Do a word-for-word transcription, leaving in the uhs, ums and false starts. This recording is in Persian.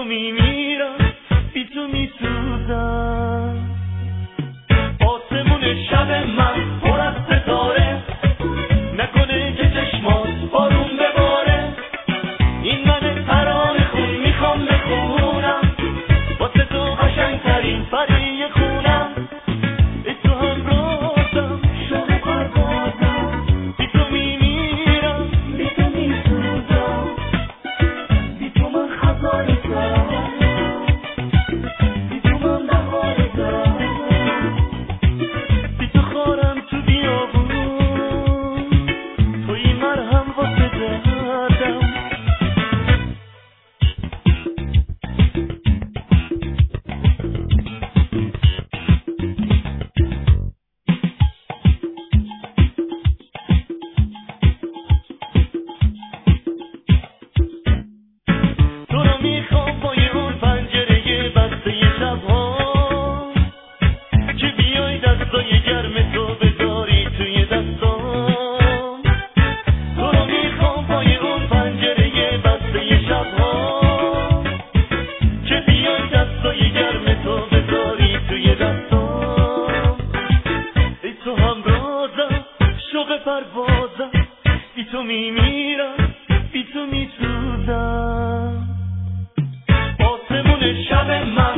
میمیرم بی تو میسوزم. آسمون شب من پر از ستاره، نکنه که چشمات بارون بباره. این من ترانه خون میخوام بخونم، واسه تو قشنگترین فریه خونم. ای تو همرازم شب پروازم، بی تو میمیرم بی تو میسوزم. بی تو من خزانه دارم، بی تو من بهاره دارم. بی تو خارم تو بیابون، توی مرهم واسه دردم. تو رو میخوام پای اون پنجره بسته شبها، که بیای دستای گرم تو بذاری توی دستام. تو رو میخوام پای اون پنجره بسته شبها، که بیای دستای گرم تو بذاری توی دستام. ای تو همرازم شوق پروازم، بی تو میمیرم بی تو میسوزم. آسمون شب من